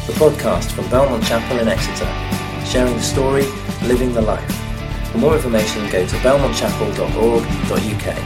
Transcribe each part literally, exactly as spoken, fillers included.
the podcast from Belmont Chapel in Exeter, sharing the story, living the life. For more information, go to belmont chapel dot org dot u k.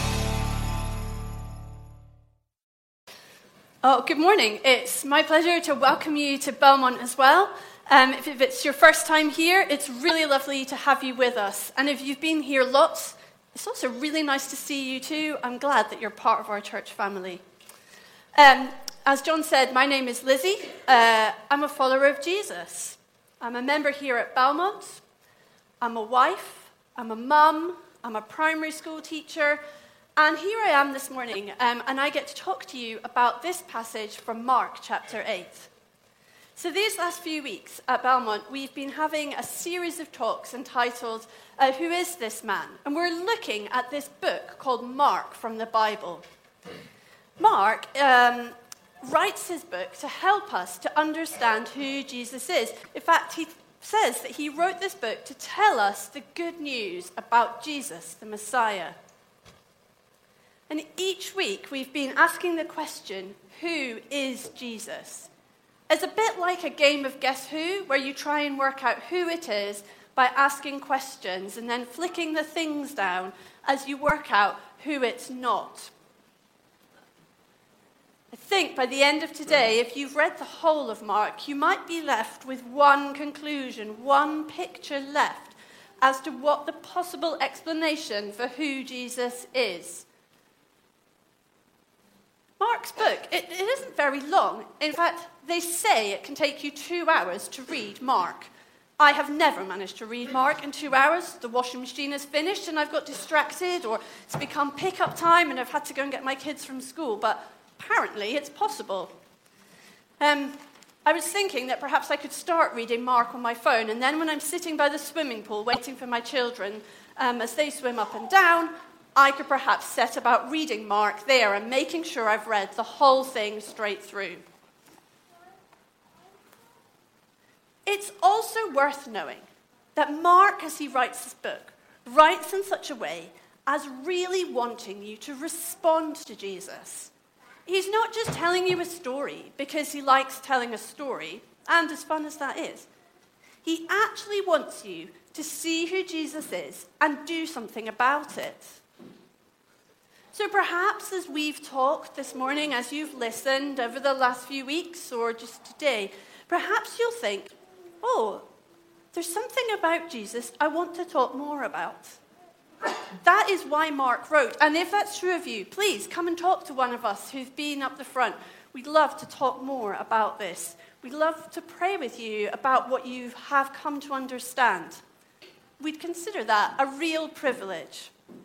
Oh, good morning. It's my pleasure to welcome you to Belmont as well. Um, if, if it's your first time here, it's really lovely to have you with us. And if you've been here lots, it's also really nice to see you too. I'm glad that you're part of our church family. Um, as John said, my name is Lizzie. Uh, I'm a follower of Jesus. I'm a member here at Belmont. I'm a wife. I'm a mum. I'm a primary school teacher. And here I am this morning, um, and I get to talk to you about this passage from Mark chapter eight. So these last few weeks at Belmont, we've been having a series of talks entitled, uh, Who is this man? And we're looking at this book called Mark from the Bible. Mark um, writes his book to help us to understand who Jesus is. In fact, he says that he wrote this book to tell us the good news about Jesus, the Messiah. And each week we've been asking the question, who is Jesus? It's a bit like a game of Guess Who, where you try and work out who it is by asking questions and then flicking the things down as you work out who it's not. I think by the end of today, if you've read the whole of Mark, you might be left with one conclusion, one picture left as to what the possible explanation for who Jesus is. Mark's book, it, it isn't very long. In fact, they say it can take you two hours to read Mark. I have never managed to read Mark in two hours. The washing machine is finished and I've got distracted, or it's become pick-up time and I've had to go and get my kids from school. But apparently it's possible. Um, I was thinking that perhaps I could start reading Mark on my phone, and then when I'm sitting by the swimming pool waiting for my children um, as they swim up and down, I could perhaps set about reading Mark there and making sure I've read the whole thing straight through. It's also worth knowing that Mark, as he writes this book, writes in such a way as really wanting you to respond to Jesus. He's not just telling you a story because he likes telling a story, and as fun as that is. He actually wants you to see who Jesus is and do something about it. So perhaps as we've talked this morning, as you've listened over the last few weeks or just today, perhaps you'll think, oh, there's something about Jesus I want to talk more about. That is why Mark wrote. And if that's true of you, please come and talk to one of us who's been up the front. We'd love to talk more about this. We'd love to pray with you about what you have come to understand. We'd consider that a real privilege.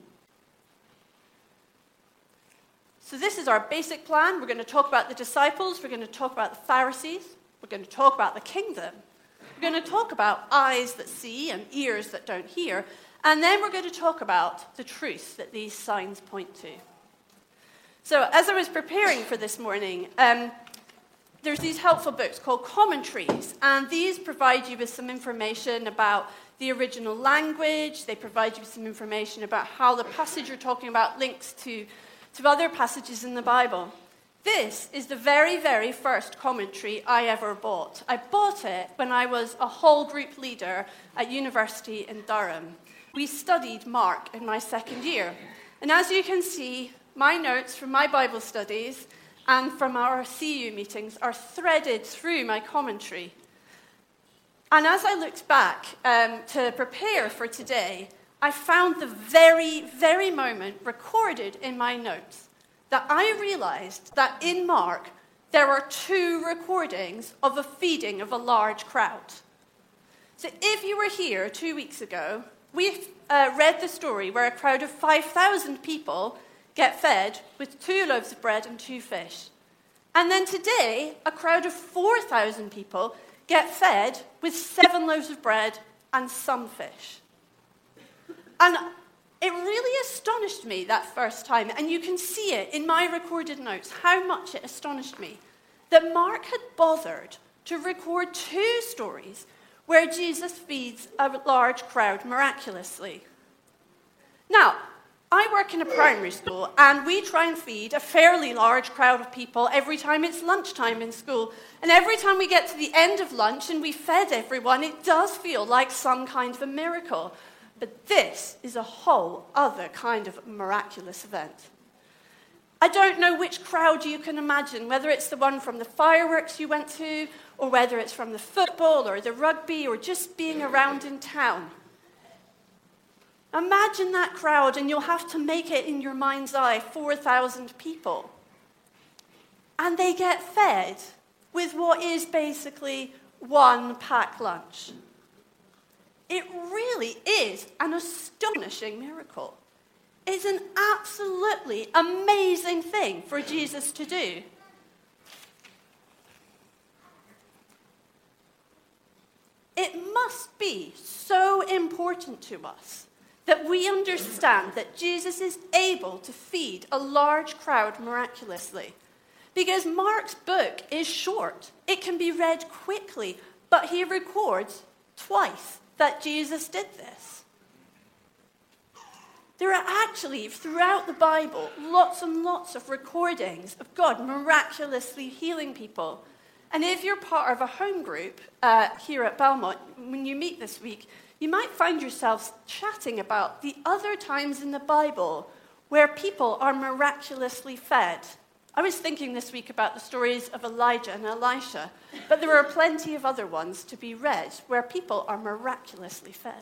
So this is our basic plan. We're going to talk about the disciples. We're going to talk about the Pharisees. We're going to talk about the kingdom. We're going to talk about eyes that see and ears that don't hear. And then we're going to talk about the truth that these signs point to. So as I was preparing for this morning, um, there's these helpful books called commentaries. And these provide you with some information about the original language. They provide you with some information about how the passage you're talking about links to, to other passages in the Bible. This is the very, very first commentary I ever bought. I bought it when I was a whole group leader at university in Durham. We studied Mark in my second year. And as you can see, my notes from my Bible studies and from our C U meetings are threaded through my commentary. And as I looked back um, to prepare for today, I found the very, very moment recorded in my notes that I realized that in Mark, there are two recordings of a feeding of a large crowd. So if you were here two weeks ago, we uh, read the story where a crowd of five thousand people get fed with two loaves of bread and two fish. And then today, a crowd of four thousand people get fed with seven loaves of bread and some fish. And it really astonished me that first time, and you can see it in my recorded notes, how much it astonished me, that Mark had bothered to record two stories where Jesus feeds a large crowd miraculously. Now, I work in a primary school, and we try and feed a fairly large crowd of people every time it's lunchtime in school. And every time we get to the end of lunch and we fed everyone, it does feel like some kind of a miracle. But this is a whole other kind of miraculous event. I don't know which crowd you can imagine, whether it's the one from the fireworks you went to, or whether it's from the football or the rugby, or just being around in town. Imagine that crowd, and you'll have to make it in your mind's eye four thousand people. And they get fed with what is basically one packed lunch. It really is an astonishing miracle. It's an absolutely amazing thing for Jesus to do. It must be so important to us that we understand that Jesus is able to feed a large crowd miraculously. Because Mark's book is short. It can be read quickly, but he records twice that Jesus did this. There are actually, throughout the Bible, lots and lots of recordings of God miraculously healing people. And if you're part of a home group uh, here at Belmont, when you meet this week, you might find yourselves chatting about the other times in the Bible where people are miraculously fed. I was thinking this week about the stories of Elijah and Elisha, but there are plenty of other ones to be read where people are miraculously fed.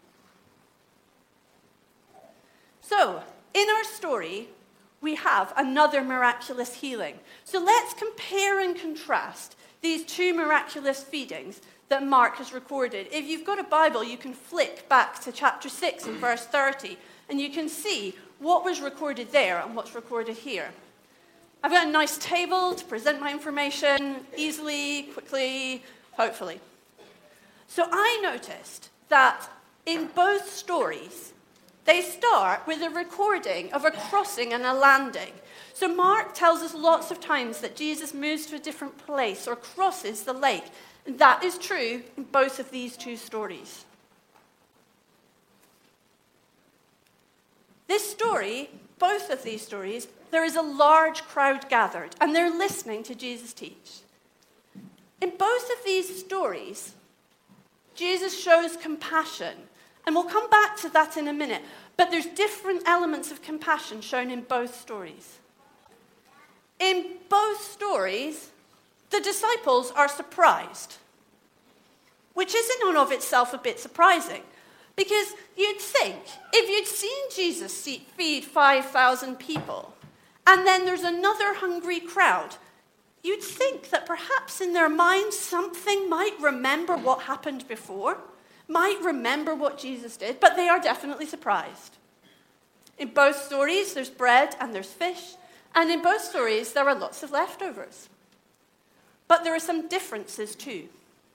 So, in our story, we have another miraculous healing. So let's compare and contrast these two miraculous feedings that Mark has recorded. If you've got a Bible, you can flick back to chapter six and verse thirty, and you can see what was recorded there and what's recorded here. I've got a nice table to present my information easily, quickly, hopefully. So I noticed that in both stories, they start with a recording of a crossing and a landing. So Mark tells us lots of times that Jesus moves to a different place or crosses the lake. And that is true in both of these two stories. This story, both of these stories, there is a large crowd gathered, and they're listening to Jesus teach. In both of these stories, Jesus shows compassion. And we'll come back to that in a minute. But there's different elements of compassion shown in both stories. In both stories, the disciples are surprised, which is in and of itself a bit surprising. Because you'd think, if you'd seen Jesus feed five thousand people, and then there's another hungry crowd, you'd think that perhaps in their minds something might remember what happened before, might remember what Jesus did, but they are definitely surprised. In both stories, there's bread and there's fish, and in both stories, there are lots of leftovers. But there are some differences too.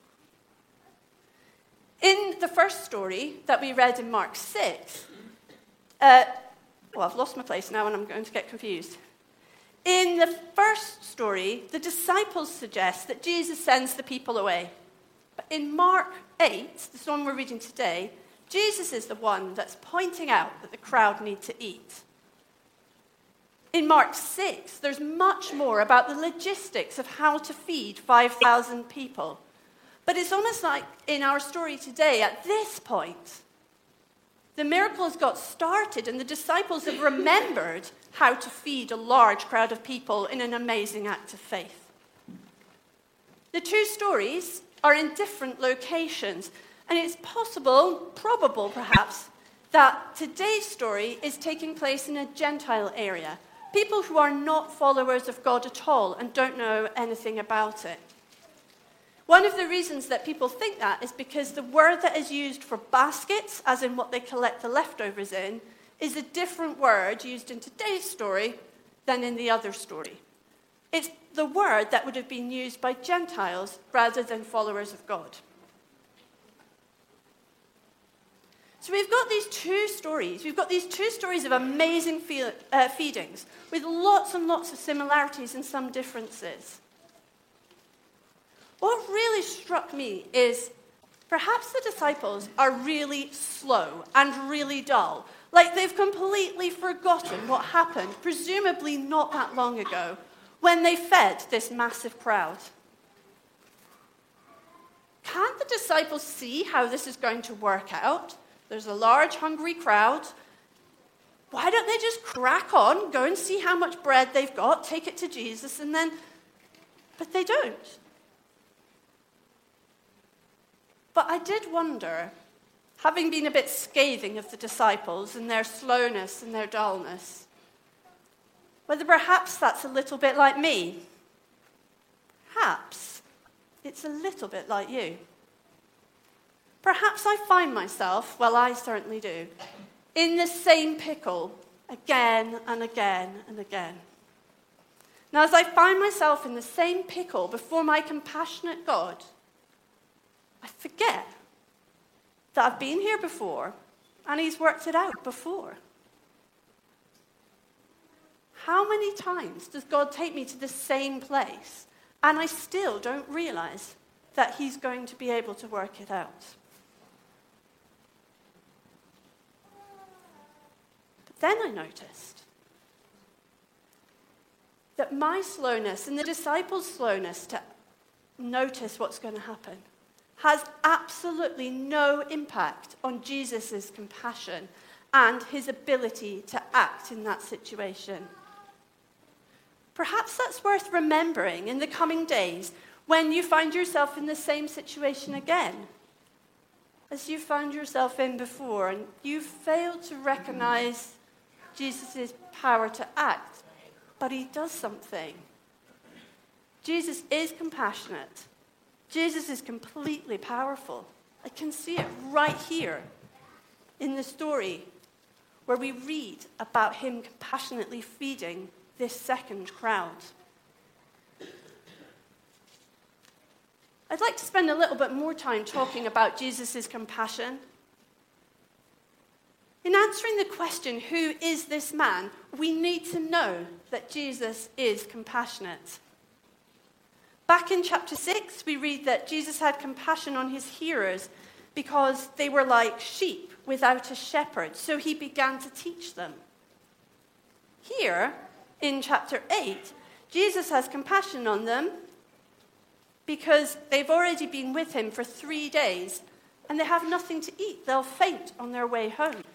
In the first story that we read in Mark six, uh, well, I've lost my place now and I'm going to get confused. In the first story, the disciples suggest that Jesus sends the people away. But in Mark eight, the one we're reading today, Jesus is the one that's pointing out that the crowd need to eat. In Mark six, there's much more about the logistics of how to feed five thousand people. But it's almost like in our story today, at this point, the miracle has got started and the disciples have remembered how to feed a large crowd of people in an amazing act of faith. The two stories are in different locations, and it's possible, probable perhaps, that today's story is taking place in a Gentile area. People who are not followers of God at all and don't know anything about it. One of the reasons that people think that is because the word that is used for baskets, as in what they collect the leftovers in, is a different word used in today's story than in the other story. It's the word that would have been used by Gentiles rather than followers of God. So we've got these two stories. We've got these two stories of amazing fe- uh, feedings with lots and lots of similarities and some differences. What really struck me is perhaps the disciples are really slow and really dull. Like they've completely forgotten what happened, presumably not that long ago, when they fed this massive crowd. Can't the disciples see how this is going to work out? There's a large, hungry crowd. Why don't they just crack on, go and see how much bread they've got, take it to Jesus, and then... But they don't. But I did wonder, having been a bit scathing of the disciples and their slowness and their dullness, whether perhaps that's a little bit like me. Perhaps it's a little bit like you. Perhaps I find myself, well, I certainly do, in the same pickle again and again and again. Now, as I find myself in the same pickle before my compassionate God, I forget that I've been here before and he's worked it out before. How many times does God take me to the same place and I still don't realize that he's going to be able to work it out? But then I noticed that my slowness and the disciples' slowness to notice what's going to happen has absolutely no impact on Jesus' compassion and his ability to act in that situation. Perhaps that's worth remembering in the coming days when you find yourself in the same situation again as you found yourself in before and you failed to recognize Jesus' power to act, but he does something. Jesus is compassionate. Jesus is completely powerful. I can see it right here in the story where we read about him compassionately feeding this second crowd. I'd like to spend a little bit more time talking about Jesus' compassion. In answering the question, who is this man, we need to know that Jesus is compassionate. Back in chapter six, we read that Jesus had compassion on his hearers because they were like sheep without a shepherd, so he began to teach them. Here, in chapter eight, Jesus has compassion on them because they've already been with him for three days and they have nothing to eat. They'll faint on their way home.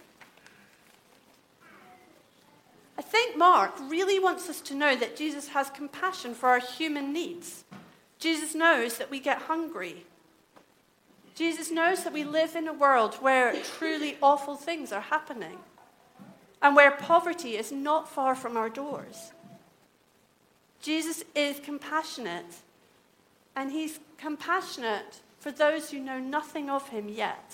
I think Mark really wants us to know that Jesus has compassion for our human needs. Jesus knows that we get hungry. Jesus knows that we live in a world where truly awful things are happening and where poverty is not far from our doors. Jesus is compassionate, and he's compassionate for those who know nothing of him yet.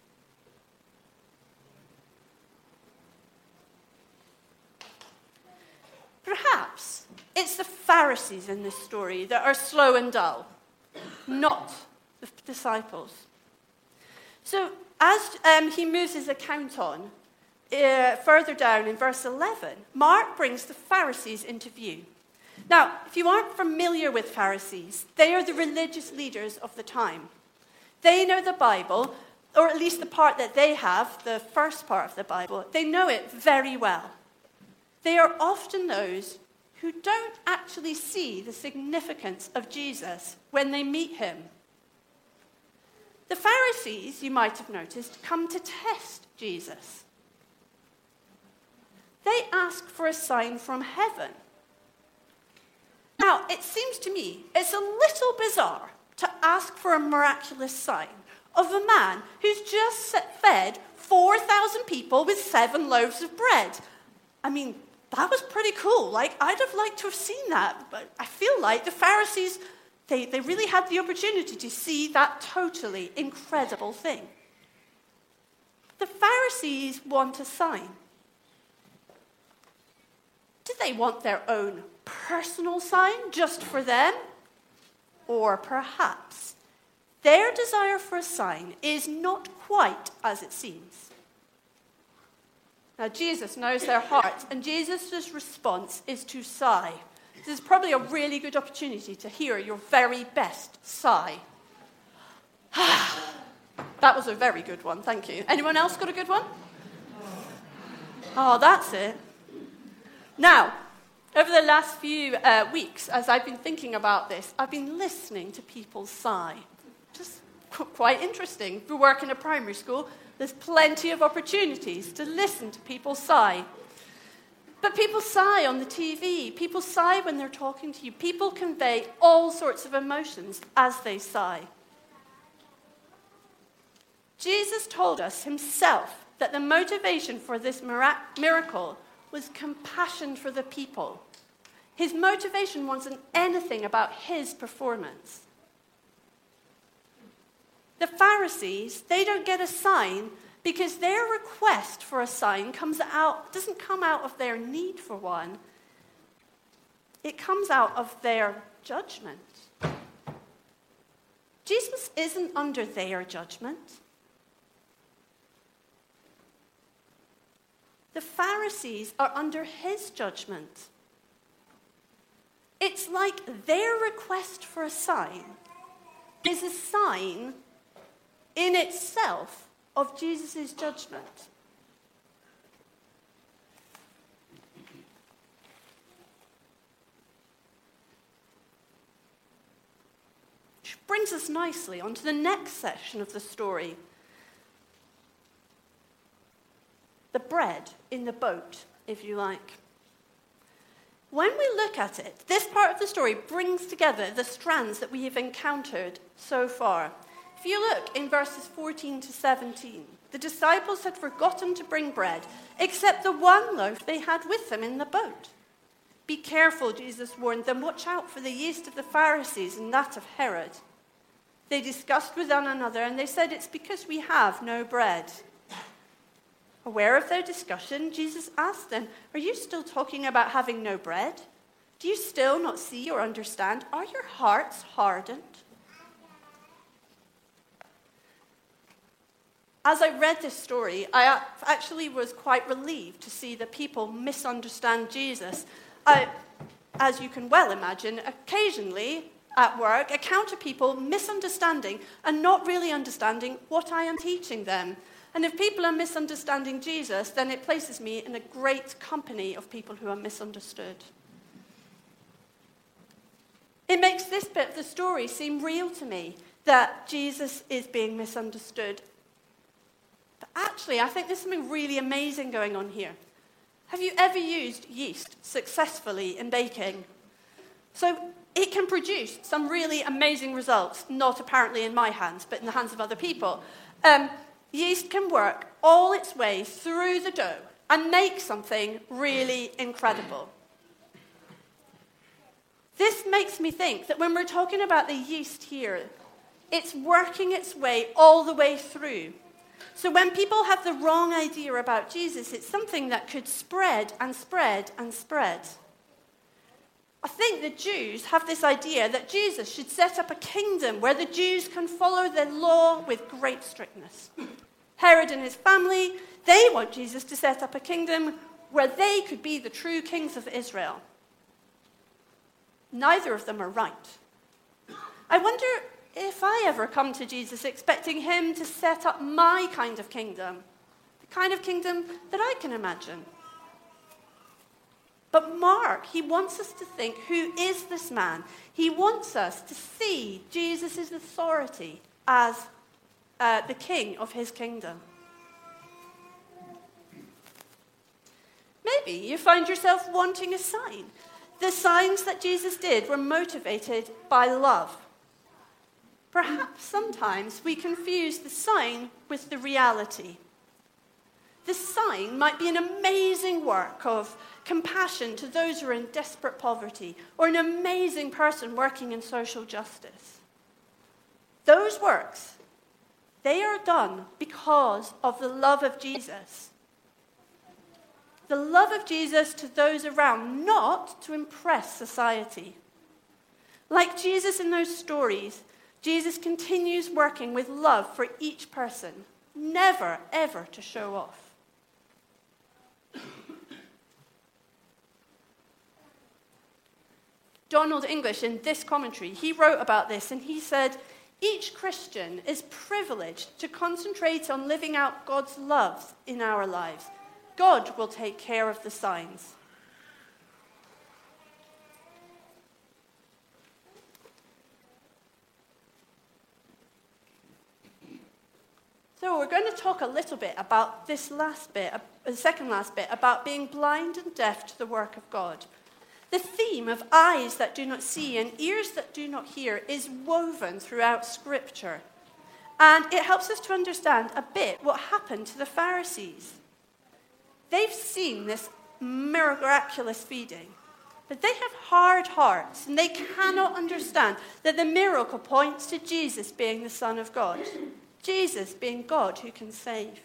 Perhaps it's the Pharisees in this story that are slow and dull, not the disciples. So as um, he moves his account on, uh, further down in verse eleven, Mark brings the Pharisees into view. Now, if you aren't familiar with Pharisees, they are the religious leaders of the time. They know the Bible, or at least the part that they have, the first part of the Bible, they know it very well. They are often those who don't actually see the significance of Jesus when they meet him. The Pharisees, you might have noticed, come to test Jesus. They ask for a sign from heaven. Now, it seems to me it's a little bizarre to ask for a miraculous sign of a man who's just fed four thousand people with seven loaves of bread. I mean, that was pretty cool. Like, I'd have liked to have seen that, but I feel like the Pharisees, they, they really had the opportunity to see that totally incredible thing. The Pharisees want a sign. Do they want their own personal sign just for them? Or perhaps their desire for a sign is not quite as it seems. Now, Jesus knows their hearts, and Jesus' response is to sigh. This is probably a really good opportunity to hear your very best sigh. That was a very good one, thank you. Anyone else got a good one? Oh, that's it. Now, over the last few uh, weeks, as I've been thinking about this, I've been listening to people sigh. Just qu- quite interesting. If you work in a primary school, there's plenty of opportunities to listen to people sigh. But people sigh on the T V. People sigh when they're talking to you. People convey all sorts of emotions as they sigh. Jesus told us himself that the motivation for this mira- miracle was compassion for the people. His motivation wasn't anything about his performance. The Pharisees, they don't get a sign because their request for a sign comes out, doesn't come out of their need for one. It comes out of their judgment. Jesus isn't under their judgment. The Pharisees are under his judgment. It's like their request for a sign is a sign in itself of Jesus' judgment. Which brings us nicely onto the next section of the story. The bread in the boat, if you like. When we look at it, this part of the story brings together the strands that we have encountered so far. If you look in verses fourteen to seventeen, the disciples had forgotten to bring bread, except the one loaf they had with them in the boat. Be careful, Jesus warned them. Watch out for the yeast of the Pharisees and that of Herod. They discussed with one another, and they said, it's because we have no bread. Aware of their discussion, Jesus asked them, are you still talking about having no bread? Do you still not see or understand? Are your hearts hardened? As I read this story, I actually was quite relieved to see that people misunderstand Jesus. I, as you can well imagine, occasionally at work, I encounter people misunderstanding and not really understanding what I am teaching them. And if people are misunderstanding Jesus, then it places me in a great company of people who are misunderstood. It makes this bit of the story seem real to me, that Jesus is being misunderstood. But actually, I think there's something really amazing going on here. Have you ever used yeast successfully in baking? So it can produce some really amazing results, not apparently in my hands, but in the hands of other people. Um, Yeast can work all its way through the dough and make something really incredible. This makes me think that when we're talking about the yeast here, it's working its way all the way through. So when people have the wrong idea about Jesus, it's something that could spread and spread and spread. I think the Jews have this idea that Jesus should set up a kingdom where the Jews can follow the law with great strictness. Herod and his family, they want Jesus to set up a kingdom where they could be the true kings of Israel. Neither of them are right. I wonder if I ever come to Jesus expecting him to set up my kind of kingdom, the kind of kingdom that I can imagine. But Mark, he wants us to think, who is this man? He wants us to see Jesus' authority as uh, the king of his kingdom. Maybe you find yourself wanting a sign. The signs that Jesus did were motivated by love. Perhaps sometimes we confuse the sign with the reality. The sign might be an amazing work of compassion to those who are in desperate poverty, or an amazing person working in social justice. Those works, they are done because of the love of Jesus. The love of Jesus to those around, not to impress society. Like Jesus in those stories, Jesus continues working with love for each person, never, ever to show off. Donald English, in this commentary, he wrote about this, and he said, each Christian is privileged to concentrate on living out God's love in our lives, God will take care of the signs. So we're going to talk a little bit about this last bit, the second last bit, about being blind and deaf to the work of God. The theme of eyes that do not see and ears that do not hear is woven throughout Scripture. And it helps us to understand a bit what happened to the Pharisees. They've seen this miraculous feeding, but they have hard hearts, and they cannot understand that the miracle points to Jesus being the Son of God. Jesus being God who can save.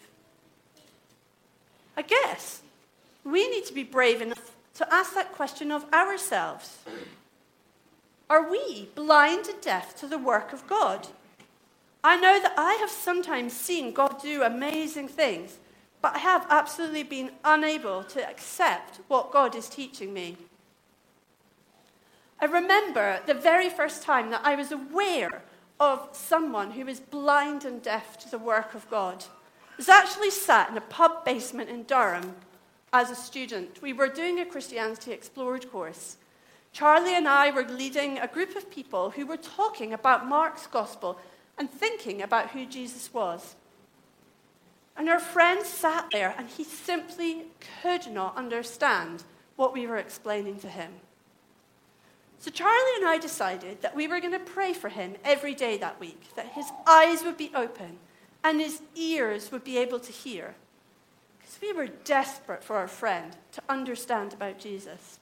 I guess we need to be brave enough to ask that question of ourselves. Are we blind and deaf to the work of God? I know that I have sometimes seen God do amazing things, but I have absolutely been unable to accept what God is teaching me. I remember the very first time that I was aware of someone who was blind and deaf to the work of God. I was actually sat in a pub basement in Durham as a student. We were doing a Christianity Explored course. Charlie and I were leading a group of people who were talking about Mark's gospel and thinking about who Jesus was. And our friend sat there and he simply could not understand what we were explaining to him. So Charlie and I decided that we were going to pray for him every day that week, that his eyes would be open and his ears would be able to hear. Because we were desperate for our friend to understand about Jesus.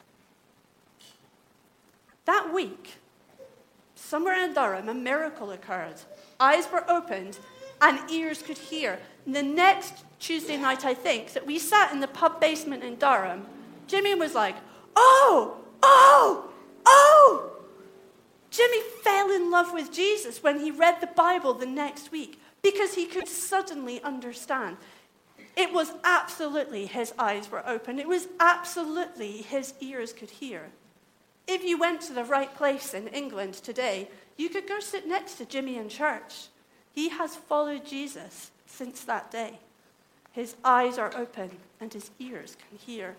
That week, somewhere in Durham, a miracle occurred. Eyes were opened and ears could hear. And the next Tuesday night, I think, that we sat in the pub basement in Durham, Jimmy was like, oh, oh, oh! Jimmy fell in love with Jesus when he read the Bible the next week because he could suddenly understand. It was absolutely his eyes were open. It was absolutely his ears could hear. If you went to the right place in England today, you could go sit next to Jimmy in church. He has followed Jesus since that day. His eyes are open and his ears can hear.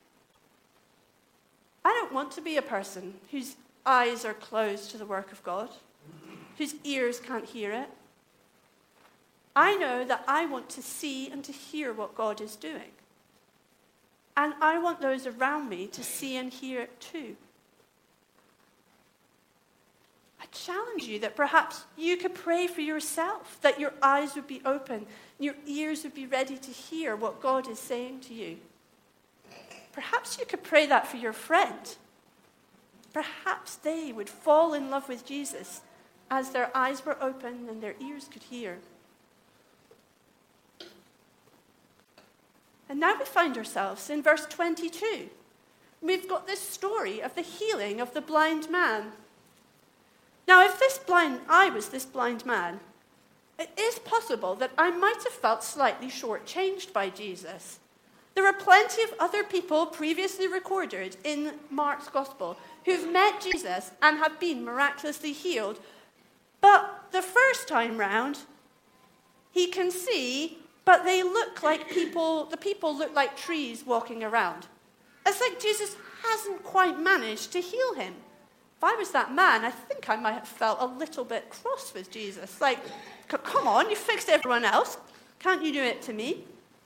I don't want to be a person whose eyes are closed to the work of God, whose ears can't hear it. I know that I want to see and to hear what God is doing. And I want those around me to see and hear it too. I challenge you that perhaps you could pray for yourself, that your eyes would be open, and your ears would be ready to hear what God is saying to you. Perhaps you could pray that for your friend. Perhaps they would fall in love with Jesus as their eyes were open and their ears could hear. And now we find ourselves in verse twenty-two. We've got this story of the healing of the blind man. Now, if this blind, I was this blind man, it is possible that I might have felt slightly shortchanged by Jesus. There are plenty of other people previously recorded in Mark's Gospel who've met Jesus and have been miraculously healed. But the first time round, he can see, but they look like people, the people look like trees walking around. It's like Jesus hasn't quite managed to heal him. If I was that man, I think I might have felt a little bit cross with Jesus. Like, come on, you fixed everyone else. Can't you do it to me?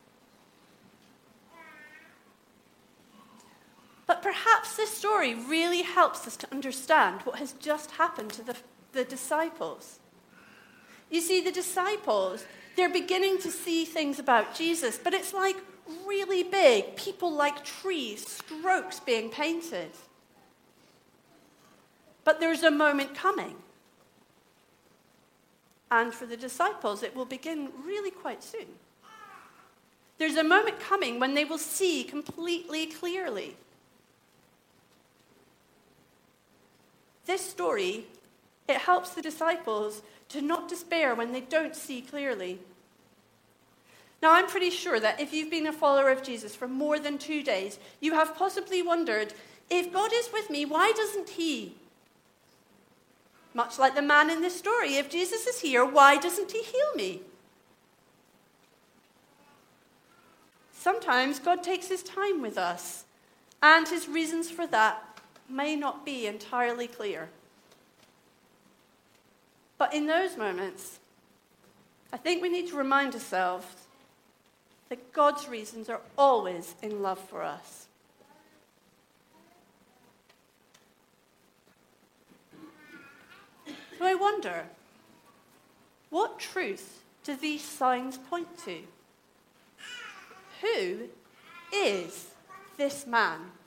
But perhaps this story really helps us to understand what has just happened to the, the disciples. You see, the disciples, they're beginning to see things about Jesus, but it's like really big, people like trees, strokes being painted. But there's a moment coming. And for the disciples, it will begin really quite soon. There's a moment coming when they will see completely clearly. This story, it helps the disciples to not despair when they don't see clearly. Now, I'm pretty sure that if you've been a follower of Jesus for more than two days, you have possibly wondered, if God is with me, why doesn't he? Much like the man in this story, if Jesus is here, why doesn't he heal me? Sometimes God takes his time with us, and his reasons for that may not be entirely clear. But in those moments, I think we need to remind ourselves that God's reasons are always in love for us. So I wonder, what truth do these signs point to? Who is this man?